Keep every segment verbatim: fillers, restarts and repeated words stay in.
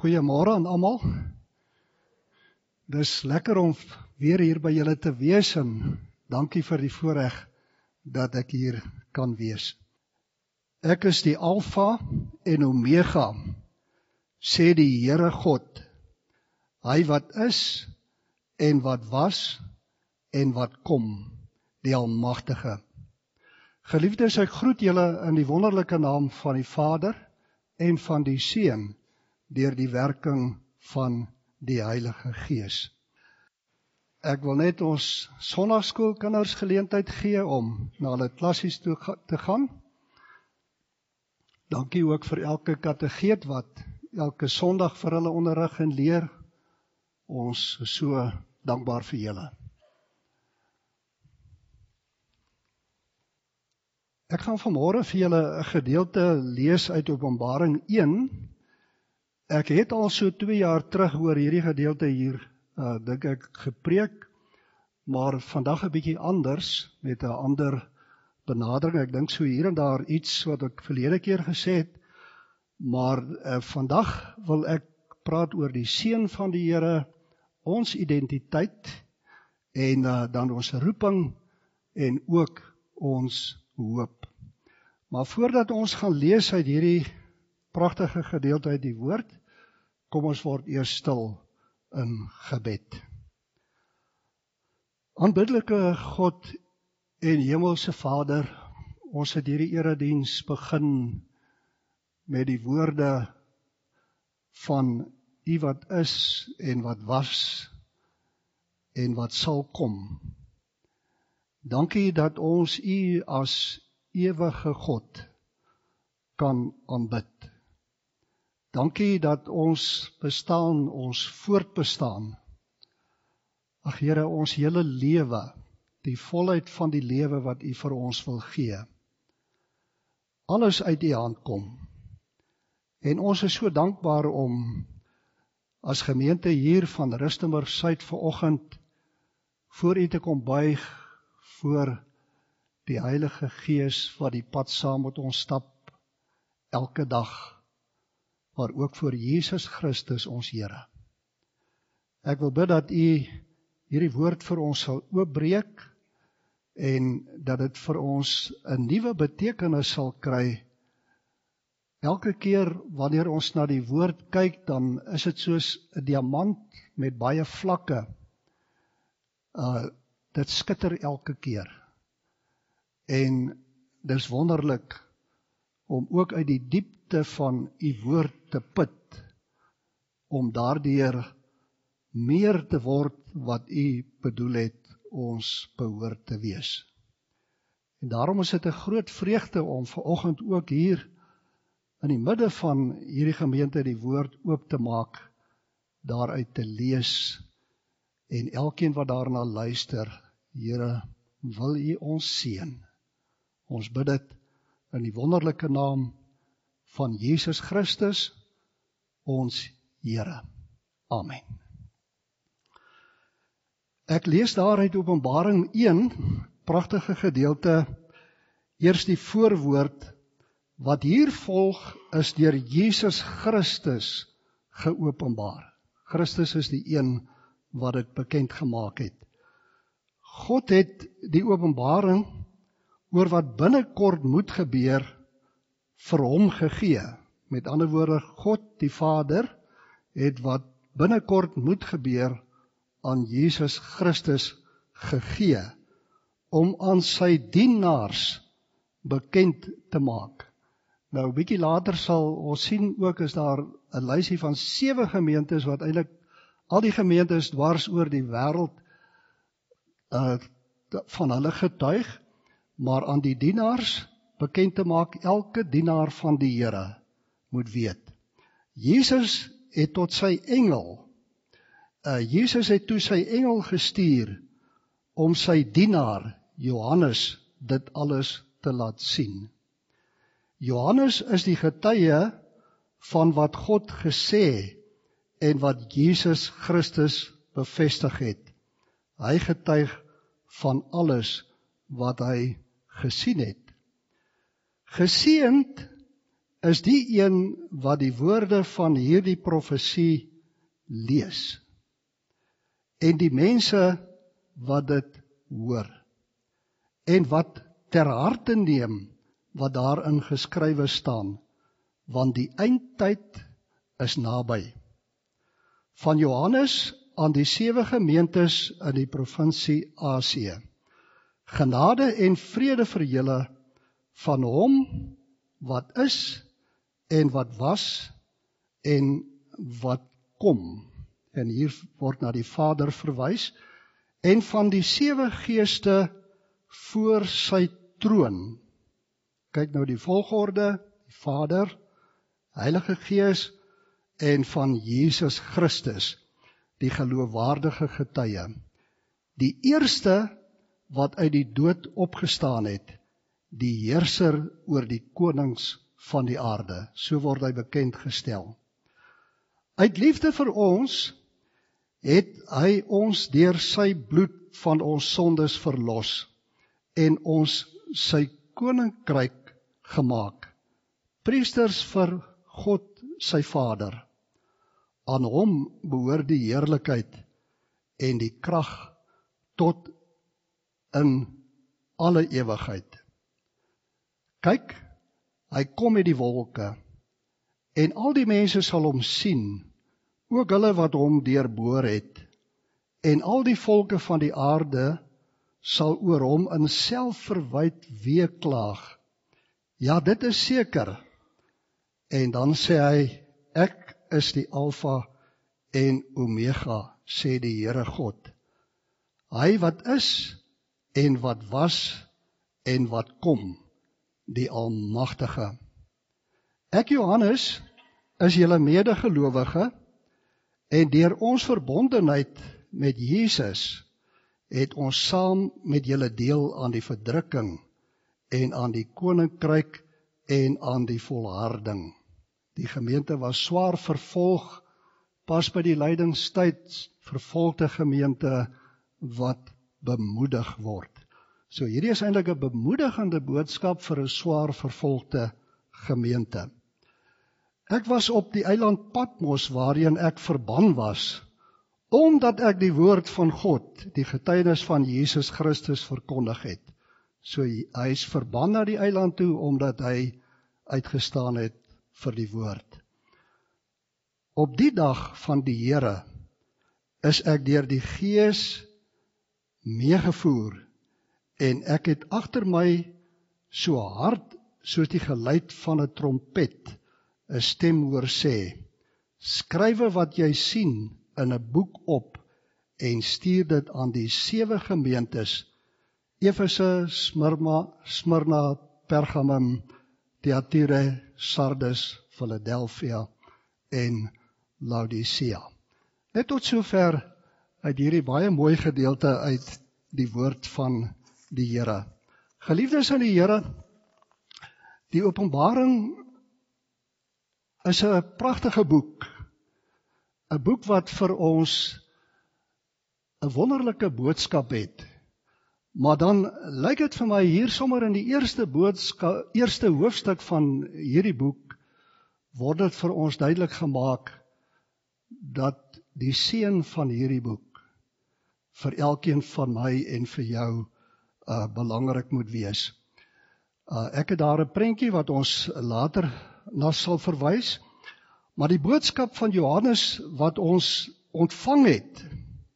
Goeiemôre aan almal. Dis lekker om weer hier by julle te wees en dankie vir die voorreg dat ek hier kan wees. Ek is die Alfa en Omega, sê die Here God, hy wat is en wat was en wat kom, die Almagtige. Geliefdes, ek groet julle in die wonderlike naam van die Vader en van die Seun, deur die werking van die Heilige Gees. Ek wil net ons sondagskoolkinders geleentheid gee om na hulle klassies toe te gaan. Dankie ook vir elke kategeet wat elke Sondag vir hulle onderrig en leer. Ons is so dankbaar vir julle. Ek gaan vanmôre vir julle 'n gedeelte lees uit Openbaring een. Ek het al so twee jaar terug oor hierdie gedeelte hier, uh, dink ek, gepreek, maar vandag 'n bietjie anders, met 'n ander benadering. Ek dink so hier en daar iets wat ek verlede keer gesê het, maar uh, vandag wil ek praat oor die seën van die Here, ons identiteit, en uh, dan ons roeping, en ook ons hoop. Maar voordat ons gaan lees uit hierdie pragtige gedeelte uit die woord, kom ons word eers stil in gebed. Aanbiddelike God en Hemelse Vader, ons het hierdie erediens begin met die woorde van U wat is en wat was en wat sal kom. Dankie dat ons U as ewige God kan aanbid. Dankie dat ons bestaan, ons voortbestaan. Ag Here, ons hele lewe, die volheid van die lewe wat U vir ons wil gee, alles uit U hand kom. En ons is so dankbaar om as gemeente hier van Rustenburg Suid vanoggend voor U te kom buig, voor die Heilige Gees wat die pad saam met ons stap, elke dag, maar ook voor Jesus Christus ons Here. Ek wil bid dat U hierdie woord vir ons sal oopbreek en dat dit vir ons 'n nuwe betekenis sal kry. Elke keer wanneer ons na die woord kyk, dan is dit soos 'n diamant met baie vlakke. Uh, dit skitter elke keer. En dis wonderlik om ook uit die diepte van U woord te put, om daardeur meer te word wat U bedoel het ons behoort te wees. En daarom is dit 'n groot vreugde om vanoggend ook hier in die midde van hierdie gemeente die woord oop te maak, daaruit te lees, en elkeen wat daarna luister, Here, wil U ons seën. Ons bid dit in die wonderlike naam van Jesus Christus, ons Here. Amen. Ek lees daar uit Openbaring een, pragtige gedeelte, eers die voorwoord, wat hier volg is deur Jesus Christus geopenbaar. Christus is die een wat dit bekend gemaak het. God het die openbaring oor wat binnekort moet gebeur, vir hom gegee. Met ander woorde, God die Vader het wat binnekort moet gebeur aan Jesus Christus gegee, om aan sy dienaars bekend te maak. Nou, 'n bietjie later sal ons sien ook, is daar 'n lysie van sewe gemeentes, wat eintlik al die gemeentes dwars oor die wêreld uh, van hulle getuig, maar aan die dienaars bekend te maak, elke dienaar van die Here moet weet. Jesus het tot sy engel, uh, Jesus het toe sy engel gestuur, om sy dienaar, Johannes, dit alles te laat sien. Johannes is die getuie van wat God gesê en wat Jesus Christus bevestig het. Hy getuig van alles wat hy gesien het. Geseënd is die een wat die woorde van hierdie profesie lees. En die mense wat dit hoor. En wat ter harte neem wat daarin geskrywe staan, want die eindtyd is naby. Van Johannes aan die sewe gemeentes in die provinsie Asië. Genade en vrede vir julle van hom wat is en wat was en wat kom. En hier word na die Vader verwys. En van die sewe geeste voor sy troon. Kyk nou die volgorde, die Vader, Heilige Gees en van Jesus Christus, die geloofwaardige getuie. Die eerste wat uit die dood opgestaan het, die heerser oor die konings van die aarde, so word hy bekend gestel. Uit liefde vir ons het hy ons deur sy bloed van ons sondes verlos en ons sy koninkryk gemaak, priesters vir God sy Vader. Aan hom behoort die heerlikheid en die krag tot in alle ewigheid. Kyk, hy kom met die wolke, en al die mense sal hom sien, ook hulle wat hom deurboor het, en al die volke van die aarde sal oor hom in selfverwyd weeklaag. Ja, dit is seker. En dan sê hy, ek is die Alfa en Omega, sê die Here God. Hy wat is en wat was en wat kom, die Almagtige. Ek, Johannes, is julle medegelowige, en deur ons verbondenheid met Jesus, het ons saam met julle deel aan die verdrukking, en aan die koninkryk, en aan die volharding. Die gemeente was swaar vervolg, pas by die lydingstyd, vervolgde gemeente, wat bemoedig word. So hierdie is eintlik 'n bemoedigende boodskap vir 'n swaar vervolgde gemeente. Ek was op die eiland Patmos waarheen ek verban was, omdat ek die woord van God, die getuienis van Jesus Christus verkondig het. So hy is verban na die eiland toe, omdat hy uitgestaan het vir die woord. Op die dag van die Here is ek deur die Gees meegevoer, en ek het agter my so hard soos die geluid van 'n trompet 'n stem hoor sê, skrywe wat jy sien in 'n boek op en stuur dit aan die sewe gemeentes, Efese, Smyrna, Smyrna, Pergamum, Thyatira, Sardes, Philadelphia en Laodicea. Net tot sover uit hierdie baie mooi gedeelte uit die woord van die Here. Geliefdes in die Here, die Openbaring is 'n pragtige boek, 'n boek wat vir ons 'n wonderlike boodskap het. Maar dan lyk dit vir my hier sommer in die eerste boodskap, eerste hoofstuk van hierdie boek, word dit vir ons duidelik gemaak dat die seën van hierdie boek vir elkeen van my en vir jou uh, belangrik moet wees. Uh, ek het daar 'n prentjie wat ons later na sal verwys, maar die boodskap van Johannes wat ons ontvang het,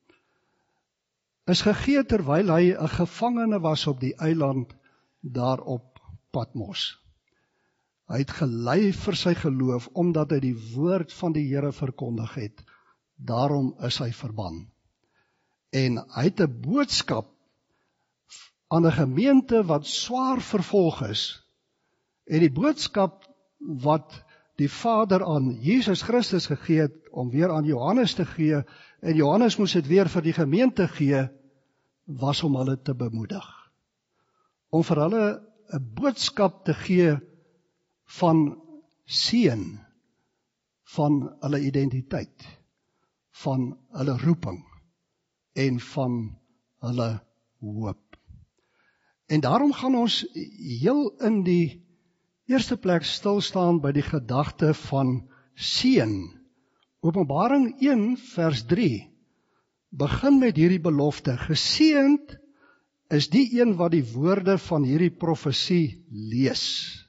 is gegee terwyl hy 'n gevangene was op die eiland daar op Patmos. Hy het gelei vir sy geloof, omdat hy die woord van die Here verkondig het. Daarom is hy verban. En hy het 'n boodskap aan 'n gemeente wat swaar vervolg is. En die boodskap wat die Vader aan Jesus Christus gegee het, om weer aan Johannes te gee, en Johannes moes dit weer vir die gemeente gee, was om hulle te bemoedig. Om vir hulle 'n boodskap te gee van seën, van hulle identiteit, van hulle roeping en van hulle hoop. En daarom gaan ons heel in die eerste plek stil staan by die gedagte van seën. Openbaring een vers drie begin met hierdie belofte. Geseënd is die een wat die woorde van hierdie profesie lees.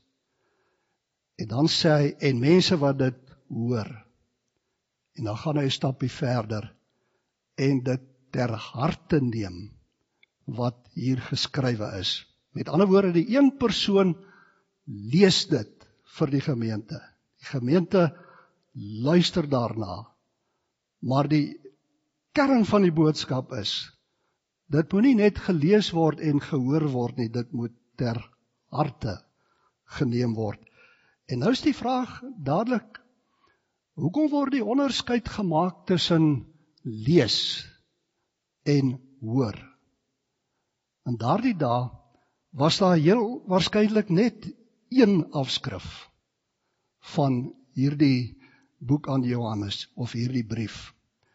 En dan sê hy, en mense wat dit hoor. En dan gaan hy 'n stapie verder en dit ter harte neem wat hier geskrywe is. Met ander woorde, die een persoon lees dit vir die gemeente. Die gemeente luister daarna. Maar die kern van die boodskap is, dit moet nie net gelees word en gehoor word nie, dit moet ter harte geneem word. En nou is die vraag dadelik, hoekom word die onderskeid gemaak tussen lees en hoor? In daardie dae was daar heel waarskynlik net een afskrif van hierdie boek aan Johannes, of hierdie brief.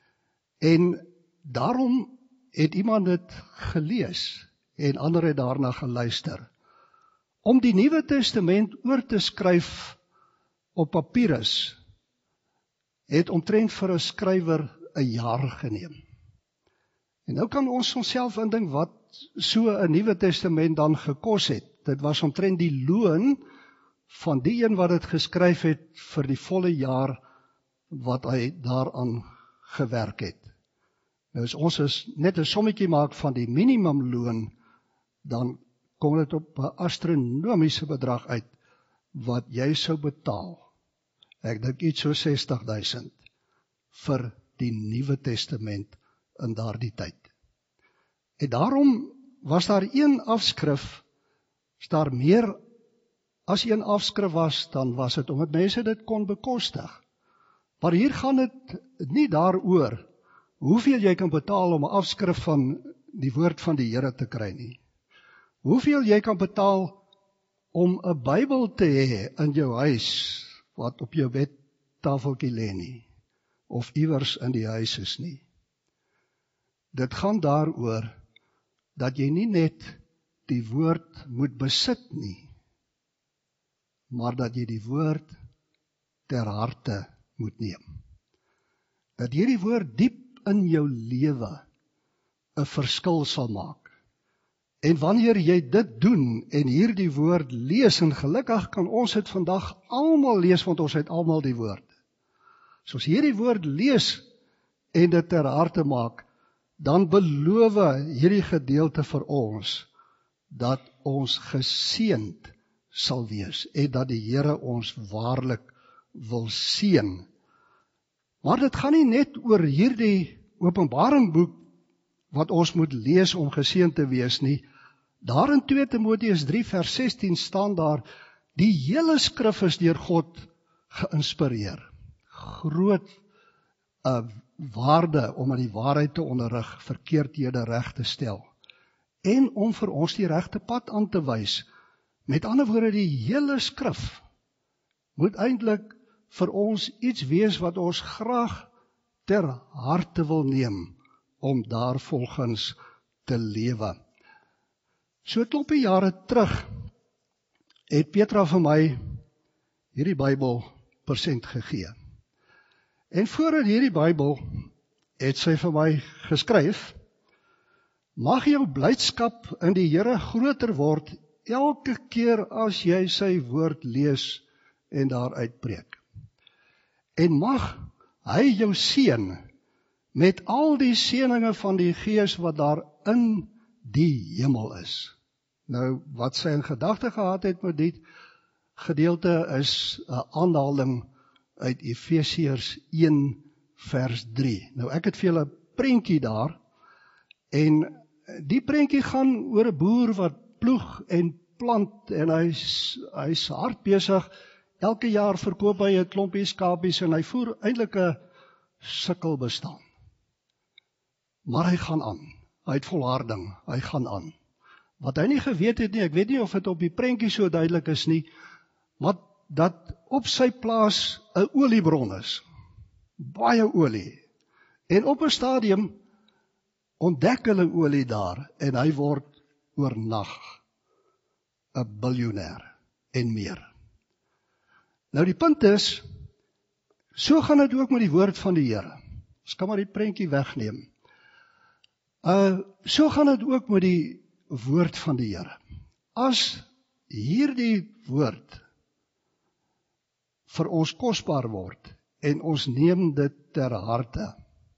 En daarom het iemand dit gelees, en ander het daarna geluister. Om die Nuwe Testament oor te skryf op papirus, het omtrent vir 'n skrywer 'n jaar geneem. En nou kan ons onsself indink wat so 'n Nuwe Testament dan gekos het. Dit was omtrent die loon van die een wat dit geskryf het vir die volle jaar wat hy daaraan gewerk het. Nou as ons is net 'n sommetjie maak van die minimumloon, dan kom dit op 'n astronomiese bedrag uit wat jy sou betaal. Ek dink iets so sestig duisend vir die Nuwe Testament in daardie tyd. En daarom was daar een afskrif, as daar meer as een afskrif was, dan was dit omdat mense dit kon bekostig. Maar hier gaan dit nie daaroor hoeveel jy kan betaal om 'n afskrif van die woord van die Here te kry nie. Hoeveel jy kan betaal om 'n Bybel te hê in jou huis, wat op jou bedtafeltjie lê nie, of iewers in die huis is nie. Dit gaan daaroor dat jy nie net die woord moet besit nie, maar dat jy die woord ter harte moet neem. Dat hierdie woord diep in jou lewe 'n verskil sal maak. En wanneer jy dit doen en hierdie woord lees, en gelukkig kan ons dit vandag almal lees, want ons het almal die woord. So as hierdie woord lees en dit ter harte maak, dan beloof hierdie gedeelte vir ons dat ons geseënd sal wees en dat die Here ons waarlik wil seën. Maar dit gaan nie net oor hierdie Openbaringboek wat ons moet lees om geseënd te wees nie. Daar in twee Timoteus drie vers sestien staan daar, die hele skrif is deur God geïnspireer. Groot uh, waarde om aan die waarheid te onderrig, verkeerdhede reg te stel. En om vir ons die regte pad aan te wys. Met ander woorde, die hele skrif moet eintlik vir ons iets wees wat ons graag ter harte wil neem, om daarvolgens te lewe. So 'n klompie jare terug, het Petra vir my hierdie Bybel persent gegee. En voordat hierdie Bybel, het sy vir my geskryf, mag jou blydskap in die Here groter word, elke keer as jy sy woord lees en daaruit preek. En mag hy jou seën met al die seëninge van die Gees wat daar in die hemel is. Nou, wat sy in gedagte gehad het met dit gedeelte is 'n aanhaling uit Efesiërs een vers drie. Nou, ek het vir julle 'n prentjie daar, en die prentjie gaan oor 'n boer wat ploeg en plant, en hy's hy's hard besig. Elke jaar verkoop hy 'n klompie skapies, en hy voer eintlik 'n sukkelbestaan. Maar hy gaan aan. Hy het volharding, hy gaan aan. Wat hy nie geweet het nie, ek weet nie of dit op die prentjie so duidelik is nie, maar dat op sy plaas 'n oliebron is. Baie olie. En op 'n stadium ontdek hulle olie daar, en hy word oornag 'n biljoenêr en meer. Nou die punt is, so gaan dit ook met die woord van die Here. Ons kan maar die prentjie wegneem. Uh, so gaan dit ook met die woord van die Here. As hierdie woord vir ons kosbaar word, en ons neem dit ter harte,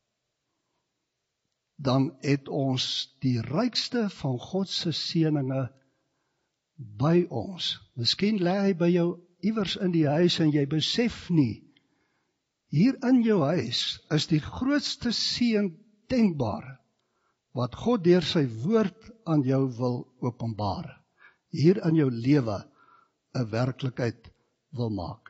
dan het ons die rykste van God se seëninge by ons. Miskien lê hy by jou iewers in die huis en jy besef nie, hier in jou huis is die grootste seën denkbaar, wat God deur sy woord aan jou wil openbaar, hier in jou lewe 'n werklikheid wil maak.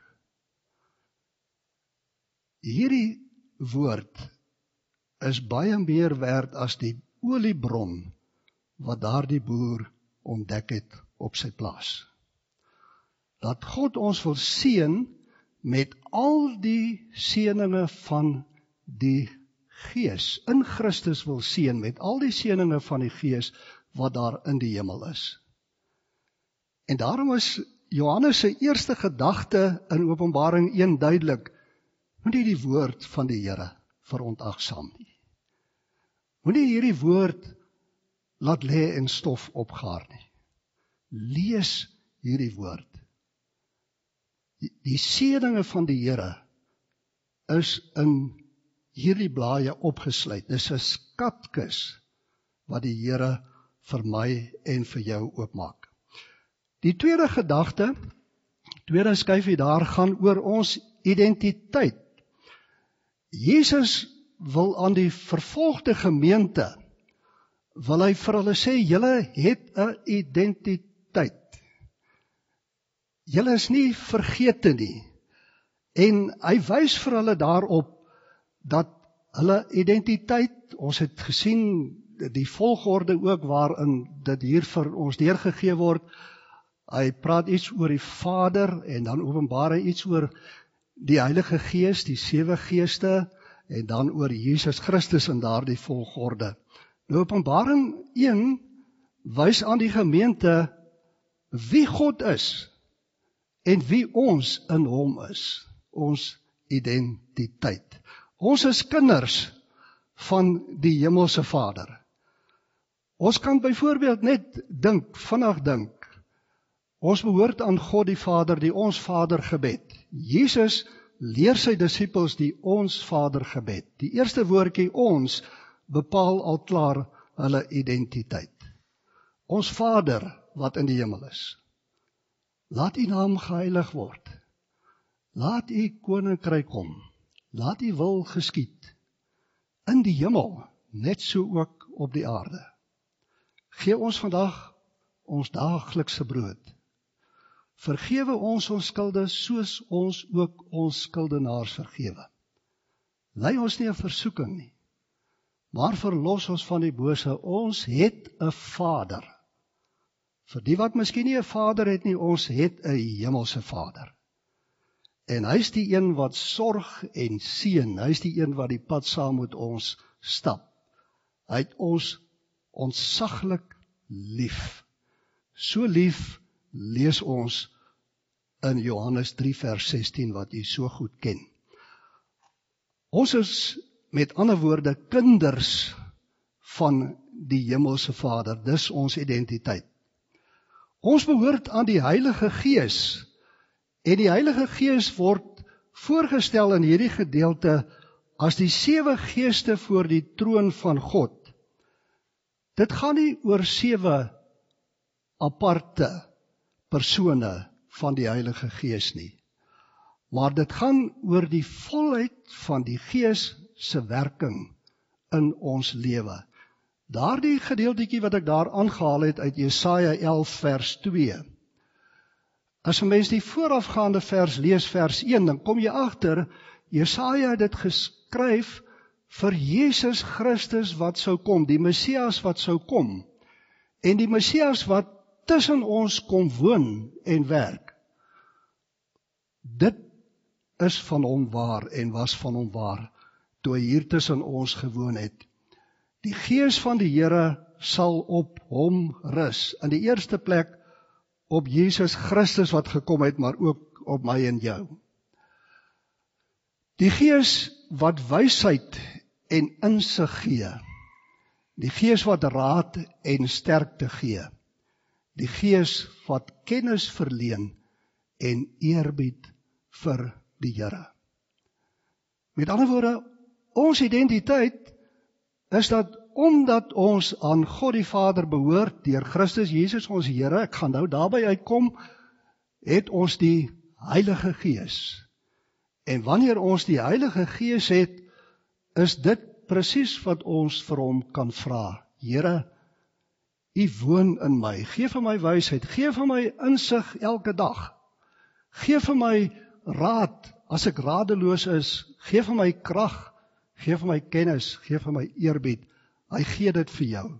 Hierdie woord is baie meer werd as die oliebron wat daardie boer ontdek het op sy plaas. Dat God ons wil seën met al die seëninge van die Gees, in Christus wil seën met al die seëninge van die Gees wat daar in die hemel is. En daarom is Johannes se eerste gedagte in Openbaring een duidelik, moenie die woord van die Here verontagsaam nie. Moenie hierdie woord laat lê en stof opgaar nie. Lees hierdie woord. Die, die seëninge van die Here is in hierdie blaaie opgesluit. Dis 'n skatkis wat die Here vir my en vir jou oopmaak. Die tweede gedagte, tweede skyfie daar gaan oor ons identiteit. Jesus wil aan die vervolgde gemeente, wil hy vir hulle sê, julle het 'n identiteit. Julle is nie vergete nie. En hy wys vir hulle daarop, dat hulle identiteit, ons het gesien, die volgorde ook waarin dit hier vir ons deurgegee word, hy praat iets oor die Vader, en dan openbaar hy iets oor die Heilige Gees, die sewe geeste, en dan oor Jesus Christus in daardie volgorde. Nou Openbaring een wys aan die gemeente wie God is, en wie ons in hom is, ons identiteit. Ons is kinders van die hemelse Vader. Ons kan byvoorbeeld net dink, vinnig dink, ons behoort aan God die Vader, die ons Vader gebed. Jesus leer sy disippels die ons Vader gebed. Die eerste woordjie ons bepaal al klaar hulle identiteit. Ons Vader wat in die hemel is. Laat u naam geheilig word. Laat u koninkryk kom. Laat u wil geskied. In die hemel, net so ook op die aarde. Gee ons vandag ons daaglikse brood. Vergewe ons ons skulde, soos ons ook ons skuldenaars vergewe. Lei ons nie in versoeking nie, maar verlos ons van die bose. Ons het 'n Vader. Vir die wat miskien nie 'n Vader het nie, ons het 'n hemelse Vader. En hy is die een wat sorg en seën. Hy is die een wat die pad saam met ons stap. Hy het ons ontsaglik lief. So lief lees ons in Johannes drie vers sestien wat u so goed ken. Ons is met ander woorde kinders van die hemelse Vader. Dis ons identiteit. Ons behoort aan die Heilige Gees. En die Heilige Gees word voorgestel in hierdie gedeelte as die sewe geeste voor die troon van God. Dit gaan nie oor sewe aparte persone van die Heilige Gees nie, maar dit gaan oor die volheid van die Gees se werking in ons lewe. Daardie gedeeltjie wat ek daar aangehaal het uit Jesaja elf vers twee. As 'n mens die voorafgaande vers lees, vers een, dan kom jy agter, Jesaja het dit geskryf vir Jesus Christus wat sou kom, die Messias wat sou kom, en die Messias wat tussen ons kom woon en werk. Dit is van hom waar en was van hom waar, toe hy hier tussen ons gewoon het. Die Gees van die Here sal op hom rus, in die eerste plek op Jesus Christus wat gekom het, maar ook op my en jou. Die Gees wat wysheid en insig gee, die Gees wat raad en sterkte gee, die Gees wat kennis verleen en eerbied vir die Here. Met ander woorde, ons identiteit is dat omdat ons aan God die Vader behoort, deur Christus Jesus ons Here, ek gaan nou daarby uitkom, het ons die Heilige Gees. En wanneer ons die Heilige Gees het, is dit presies wat ons vir hom kan vra. Here, U woon in my, gee vir my wysheid, gee vir my insig elke dag, gee vir my raad, as ek radeloos is, gee vir my krag, gee vir my kennis, gee vir my eerbied, hy gee dit vir jou.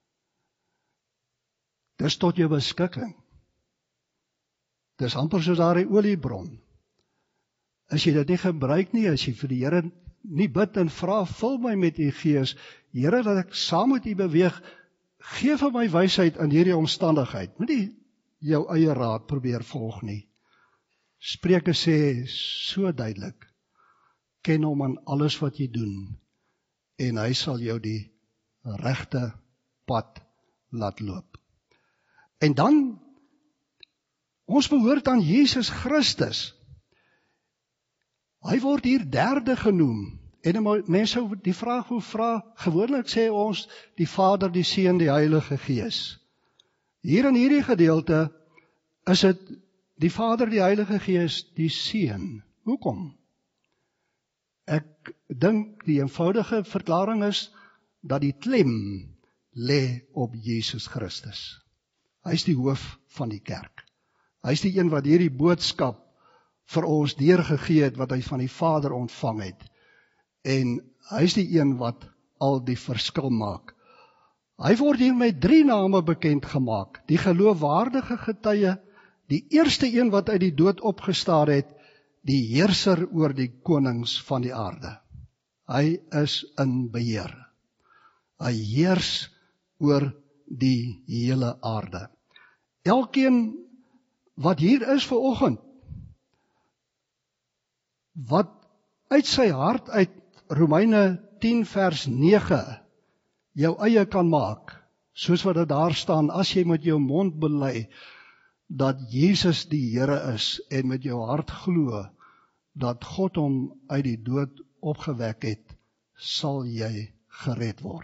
Dis tot jou beskikking. Dis amper soos daar 'n oliebron. As jy dit nie gebruik nie, as jy vir die Here nie bid en vra, vul my met U Gees, Here, dat ek saam met U beweeg, gee vir my wysheid in hierdie omstandigheid. Moenie jou eie raad probeer volg nie. Spreuke sê so duidelik, ken hom aan alles wat jy doen, en hy sal jou die regte pad laat loop. En dan, ons behoort aan Jesus Christus. Hy word hier derde genoem, en mense sou die vraag hoe vra, gewoonlik sê ons, die Vader, die Seun, die Heilige Gees. Hier in hierdie gedeelte, is dit die Vader, die Heilige Gees, die Seun. Hoekom? Ek dink die eenvoudige verklaring is, dat die klem lê op Jesus Christus. Hy is die hoof van die kerk. Hy is die een wat hierdie boodskap vir ons deurgegee het, wat hy van die Vader ontvang het. En hy is die een wat al die verskil maak. Hy word hier met drie name bekend gemaak. Die geloofwaardige getuie, die eerste een wat uit die dood opgestaan het, die heerser oor die konings van die aarde. Hy is in beheer. Hy heers oor die hele aarde. Elkeen wat hier is vanoggend, wat uit sy hart uit Romeine tien vers nege jou eie kan maak, soos wat dit daar staan, as jy met jou mond bely dat Jesus die Here is en met jou hart glo dat God hom uit die dood opgewek het, sal jy gered word.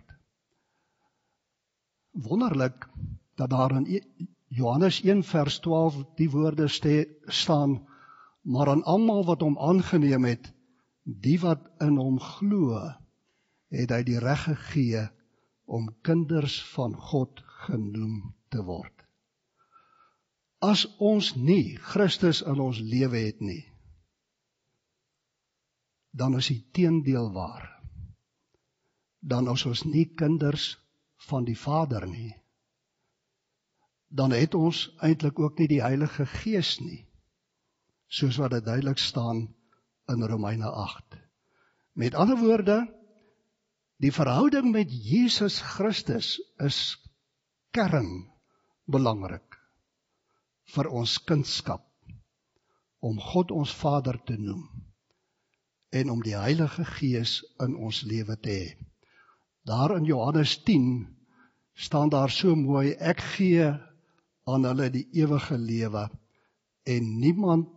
Wonderlik dat daar in Johannes een vers twaalf die woorde staan, maar aan almal wat hom aangeneem het, die wat in hom glo, het hy die reg gegee om kinders van God genoem te word. As ons nie Christus in ons lewe het nie, dan is die teendeel waar. Dan is ons nie kinders van die Vader nie. Dan het ons eintlik ook nie die Heilige Gees nie, soos wat dit duidelik staan in Romeine agt. Met ander woorde, die verhouding met Jesus Christus is kernbelangrik vir ons kindskap, om God ons Vader te noem, en om die Heilige Gees in ons lewe te hê. Daar in Johannes tien staan daar so mooi, ek gee aan hulle die ewige lewe, en niemand,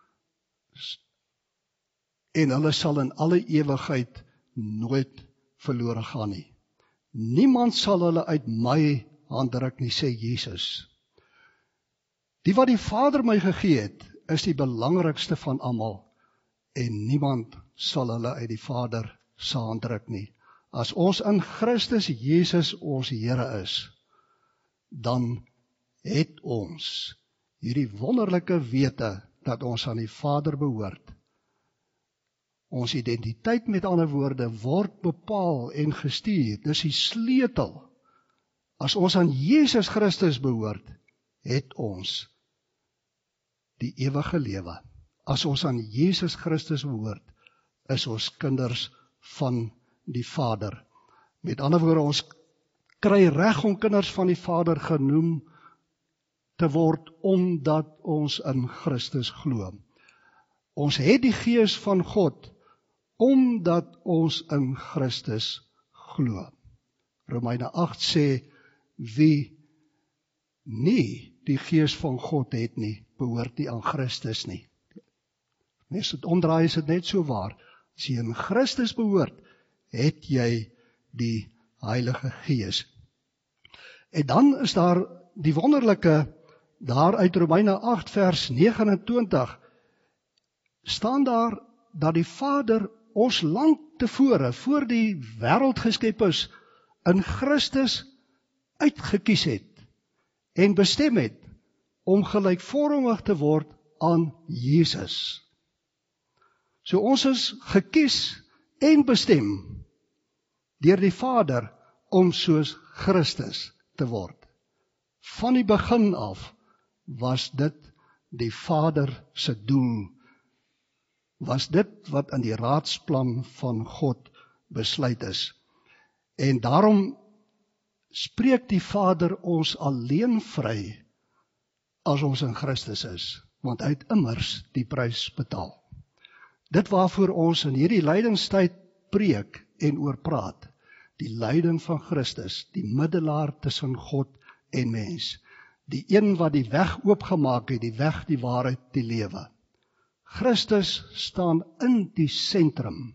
en hulle sal in alle ewigheid nooit verlore gaan nie. Niemand sal hulle uit my hand ruk nie, sê Jesus. Die wat die Vader my gegee het, is die belangrikste van almal, en niemand sal hulle uit die Vader se hand ruk nie. As ons in Christus Jesus ons Here is, dan het ons hierdie wonderlike wete dat ons aan die Vader behoort. Ons identiteit, met ander woorde, word bepaal en gestuur. Dis die sleutel. As ons aan Jesus Christus behoort, het ons die ewige lewe. As ons aan Jesus Christus behoort, is ons kinders van die Vader. Met ander woorde, ons kry reg om kinders van die Vader genoem te word, omdat ons in Christus glo. Ons het die Gees van God, omdat ons in Christus glo. Romeine agt sê, wie nie die Gees van God het nie, behoort nie aan Christus nie. Mens het omdraai, is dit net so waar. As jy in Christus behoort, het jy die Heilige Gees. En dan is daar die wonderlike, daar uit Romeine agt vers negen en twintig, staan daar dat die Vader ons lang tevore, voor die wêreld geskep is, in Christus uitgekies het en bestem het om gelykvormig te word aan Jesus. So ons is gekies en bestem deur die Vader om soos Christus te word. Van die begin af was dit die Vader se doel, was dit wat in die raadsplan van God besluit is. En daarom spreek die Vader ons alleen vry as ons in Christus is, want hy het immers die prys betaal. Dit waarvoor ons in hierdie lydingstyd preek en oor praat, die lyding van Christus, die middelaar tussen God en mens, die een wat die weg oopgemaak het, die weg, die waarheid, die lewe. Christus staan in die sentrum.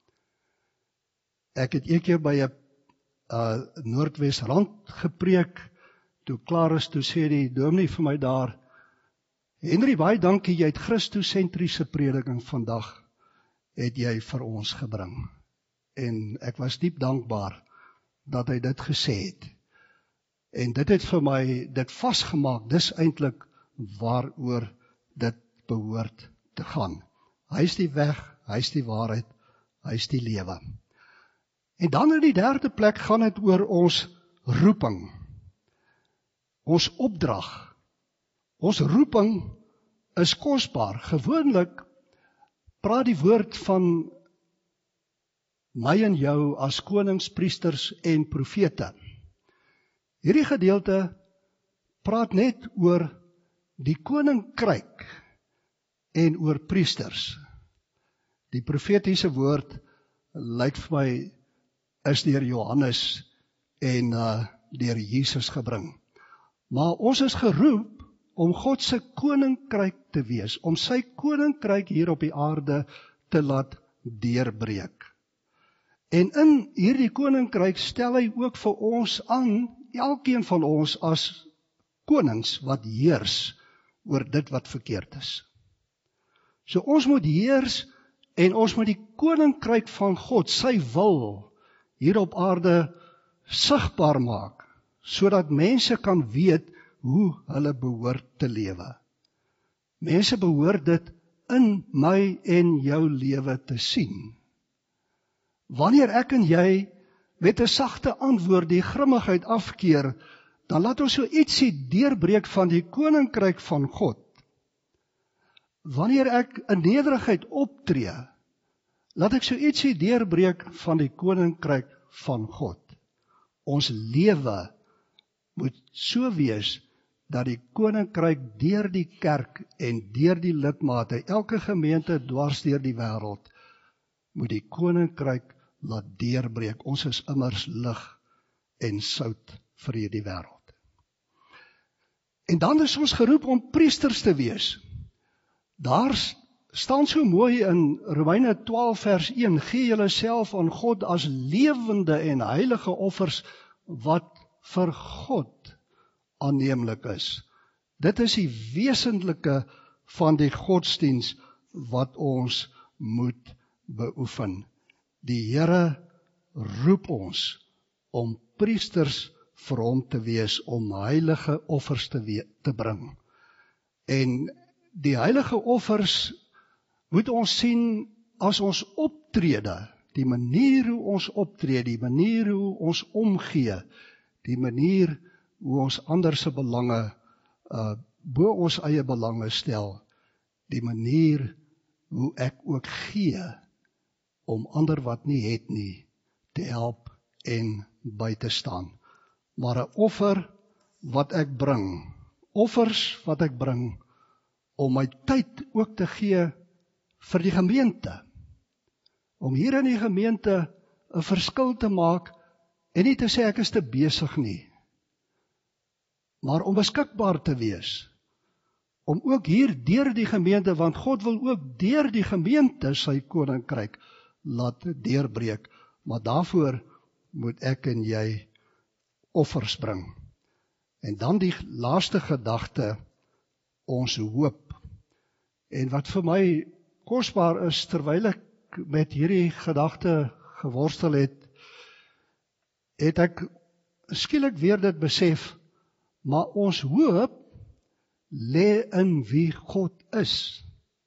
Ek het een keer by 'n uh, Noordwesrand gepreek, toe klaar is, toe sê die dominee vir my daar, Henry, baie dankie, jy het Christosentriese prediking vandag, het jy vir ons gebring. En ek was diep dankbaar dat hy dit gesê het. En dit het vir my dit vasgemaak, dis eintlik waaroor dit behoort te gaan. Hy is die weg, hy is die waarheid, hy is die lewe. En dan in die derde plek gaan dit oor ons roeping. Ons opdrag. Ons roeping is kosbaar. Gewoonlik praat die woord van my en jou as konings, priesters en profete. Hierdie gedeelte praat net oor die koninkryk en oor priesters. Die profetiese woord lyk vir my is deur Johannes en uh, deur Jesus gebring. Maar ons is geroep om God se koninkryk te wees, om sy koninkryk hier op die aarde te laat deurbreek. En in hierdie koninkryk stel hy ook vir ons aan, elkeen van ons as konings wat heers oor dit wat verkeerd is. So ons moet heers en ons moet die koninkryk van God, sy wil, hier op aarde sigbaar maak, sodat mense kan weet hoe hulle behoort te lewe. Mense behoort dit in my en jou lewe te sien. Wanneer ek en jy met 'n sagte antwoord die grimmigheid afkeer, dan laat ons so ietsie deurbreek van die koninkryk van God. Wanneer ek in nederigheid optree, laat ek so ietsie deurbreek van die koninkryk van God. Ons lewe moet so wees dat die koninkryk deur die kerk en deur die lidmate, elke gemeente dwars deur die wêreld, moet die koninkryk laat deurbreek. Ons is immers lig en sout vir hierdie wêreld. En dan is ons geroep om priesters te wees. Daar staan so mooi in Romeine twaalf vers een, gee julle self aan God as lewende en heilige offers wat vir God aanneemlik is. Dit is die wesentlike van die godsdiens wat ons moet beoefen. Die Here roep ons om priesters vir hom te wees, om heilige offers te, we- te bring. En die heilige offers moet ons sien as ons optrede, die manier hoe ons optree, die manier hoe ons omgee, die manier hoe ons ander se belange uh, bo ons eie belange stel, die manier hoe ek ook gee om ander wat nie het nie te help en by te staan. Maar 'n offer wat ek bring, offers wat ek bring om my tyd ook te gee vir die gemeente, om hier in die gemeente 'n verskil te maak, en nie te sê ek is te besig nie, maar om beskikbaar te wees, om ook hier deur die gemeente, want God wil ook deur die gemeente sy koninkryk laat deurbreek, maar daarvoor moet ek en jy offers bring. En dan die laaste gedagte, ons hoop. En wat vir my kosbaar is, terwyl ek met hierdie gedagte geworstel het, het ek skielik weer dit besef, maar ons hoop lê in wie God is.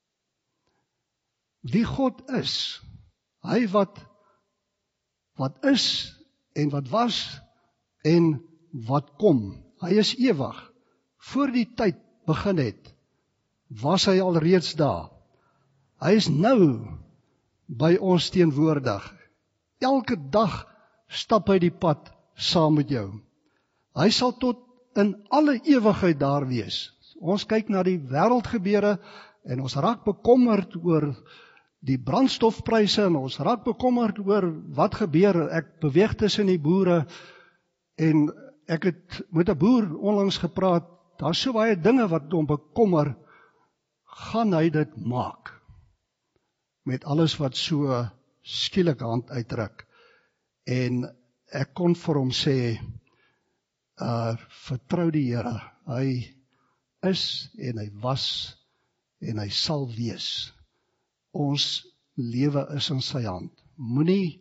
Wie God is. Hy wat wat is en wat was en wat kom. Hy is ewig. Voor die tyd begin het, was hy alreeds daar. Hy is nou by ons teenwoordig. Elke dag stap hy die pad saam met jou. Hy sal tot in alle ewigheid daar wees. Ons kyk na die wêreldgebeure en ons raak bekommerd oor die brandstofpryse en ons raak bekommerd oor wat gebeur. Ek beweeg tussen die boere en ek het met 'n boer onlangs gepraat. Daar's so baie dinge wat hom bekommer. Gaan hy dit maak? Met alles wat so skielik hand uitdruk. En ek kon vir hom sê, uh, vertrou die Here. Hy is en hy was en hy sal wees. Ons lewe is in sy hand. Moenie,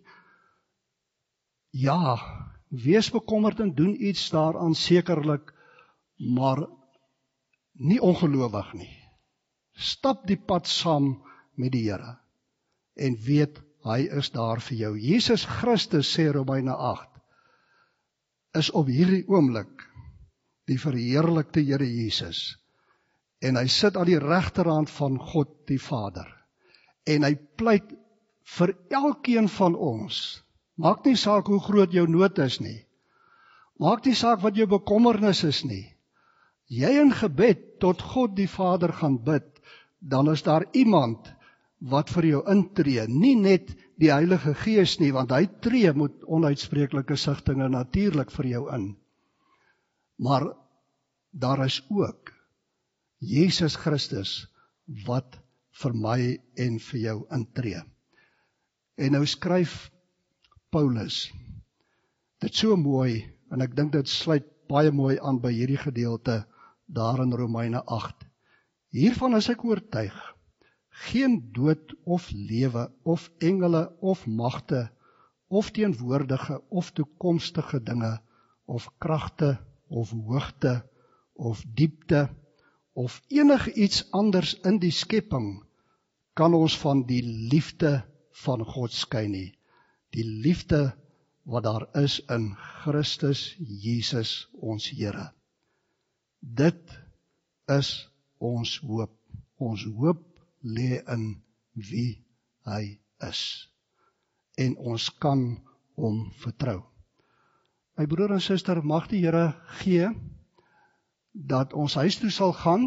ja, wees bekommerd en doen iets daaraan sekerlik, maar nie ongelowig nie. Stap die pad saam met die Here en weet, hy is daar vir jou. Jesus Christus, sê Romeine agt, is op hierdie oomblik die verheerlikte Here Jesus. En hy sit aan die regterhand van God die Vader. En hy pleit vir elkeen van ons. Maak nie saak hoe groot jou nood is nie. Maak nie saak wat jou bekommernis is nie. Jy in gebed tot God die Vader gaan bid, dan is daar iemand wat vir jou intree. Nie net die Heilige Gees nie, want hy tree met onuitspreeklike sigtinge natuurlik vir jou in. Maar daar is ook Jesus Christus wat vir my en vir jou intree. En nou skryf Paulus dit so mooi, en ek dink dit sluit baie mooi aan by hierdie gedeelte daar in Romeine agt. Hiervan is ek oortuig, geen dood of lewe, of engele, of magte, of teenwoordige, of toekomstige dinge, of kragte, of hoogte, of diepte, of enig iets anders in die skepping, kan ons van die liefde van God skei nie. Die liefde wat daar is in Christus Jesus ons Here. Dit is ons hoop. Ons hoop lê in wie hy is. En ons kan hom vertrou. My broer en suster, mag die Here gee dat ons huis toe sal gaan,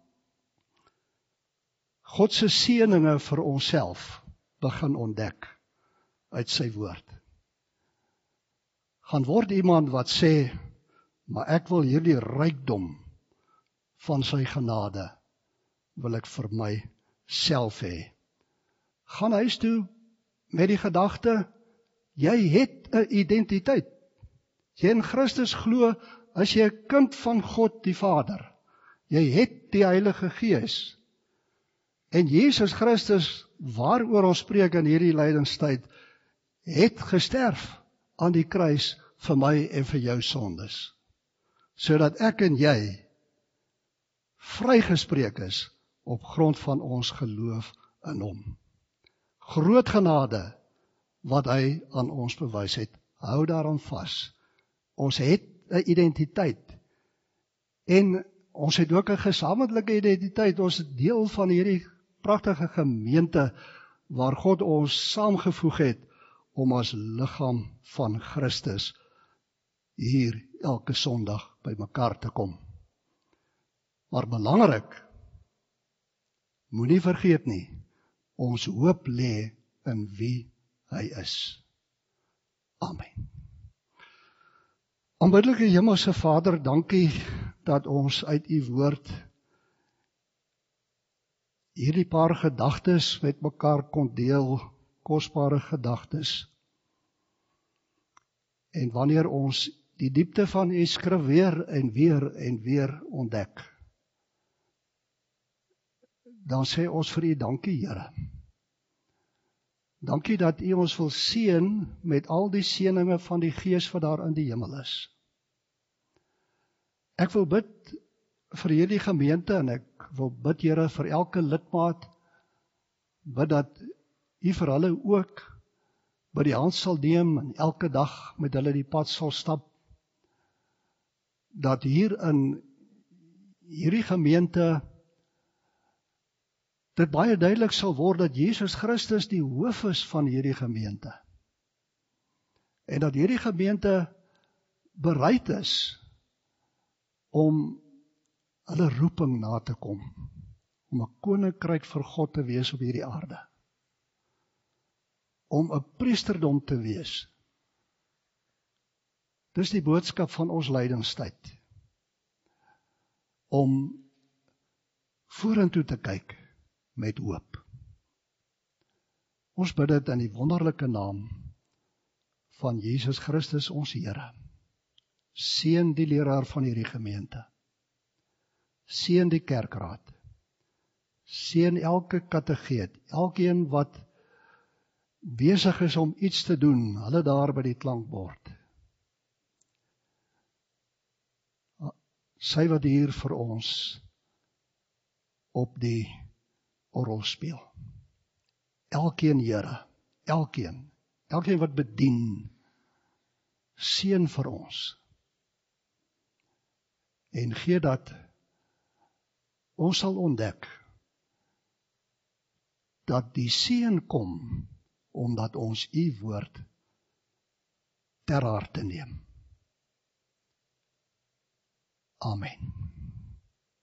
God se seëninge vir onsself begin ontdek uit sy woord. Gaan word iemand wat sê, maar ek wil hierdie rykdom van sy genade, wil ek vir my self hê. Gaan huis toe met die gedagte, jy het 'n identiteit. Jy in Christus glo, as jy 'n kind van God die Vader. Jy het die Heilige Gees. En Jesus Christus, waaroor ons spreek in hierdie lydingstyd, het gesterf aan die kruis vir my en vir jou sondes. Sodat ek en jy vrygespreek is op grond van ons geloof in hom. Groot genade wat hy aan ons bewys het. Hou daaraan vas. Ons het 'n identiteit. En ons het ook 'n gesamentlike identiteit. Ons is deel van hierdie pragtige gemeente waar God ons saamgevoeg het om as liggaam van Christus hier elke Sondag by mekaar te kom. Maar belangrik, moenie vergeet nie, ons hoop lê in wie hy is. Amen. Aanbiddelike Hemelse Vader, dankie dat ons uit u woord hierdie paar gedagtes met mekaar kon deel, kosbare gedagtes. En wanneer ons die diepte van u skrif weer en weer en weer ontdek, dan sê ons vir u dankie, Here. Dankie dat u ons wil seën met al die seëninge van die Gees wat daar in die hemel is. Ek wil bid vir hierdie gemeente en ek wil bid, Here, vir elke lidmaat, bid dat u vir hulle ook by die hand sal neem en elke dag met hulle die pad sal stap, dat hier in hierdie gemeente dit baie duidelik sal word dat Jesus Christus die hoof is van hierdie gemeente. En dat hierdie gemeente bereid is om hulle roeping na te kom, om 'n koninkryk vir God te wees op hierdie aarde. Om 'n priesterdom te wees. Dis die boodskap van ons lydingstyd. Om vorentoe te kyk met hoop. Ons bid dit in die wonderlike naam van Jesus Christus ons Here. Seën die leraar van hierdie gemeente. Seën die kerkraad. Seën elke kategeet, elkeen wat besig is om iets te doen, hulle daar by die klankbord. Sy wat hier vir ons op die orgel speel. Elkeen, Here, elkeen, elkeen wat bedien, seën vir ons. En gee dat ons sal ontdek dat die seën kom omdat ons u woord ter harte neem. Amen.